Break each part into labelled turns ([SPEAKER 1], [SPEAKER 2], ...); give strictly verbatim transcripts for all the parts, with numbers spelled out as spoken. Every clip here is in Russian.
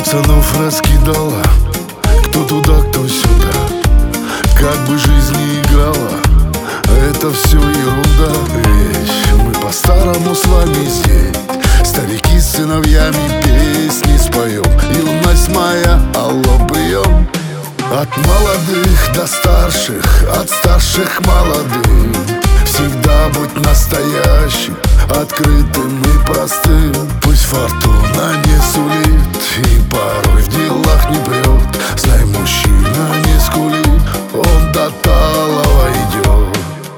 [SPEAKER 1] Пацанов раскидала, кто туда, кто сюда. Как бы жизнь не играла, это все ерунда. Ведь мы по-старому с вами здесь, старики с сыновьями песни споем. Юность моя, алло, прием. От молодых до старших, от старших к молодым. Всегда будь настоящим, открытым и простым. Пусть фортуна не сулит и порой в делах не прет. Знай, мужчина не скулит, он до талого идет.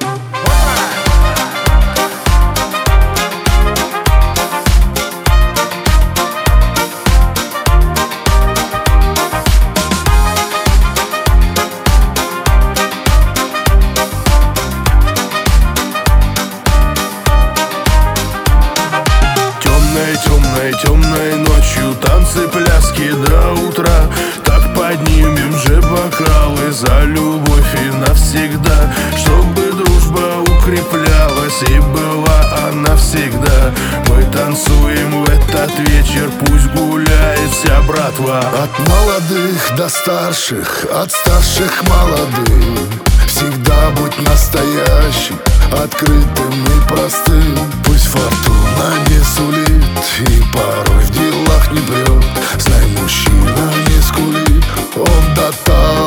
[SPEAKER 2] Темной, темной ночью танцы, пляски до утра. Так поднимем же бокалы за любовь и навсегда, чтобы дружба укреплялась и была она всегда. Мы танцуем в этот вечер, пусть гуляет вся братва.
[SPEAKER 1] От молодых до старших, от старших к молодым. Всегда будь настоящим, открытым и простым. Пусть фортуна не сулит и порой в делах не прет. Знай, мужчина не скулит, он до того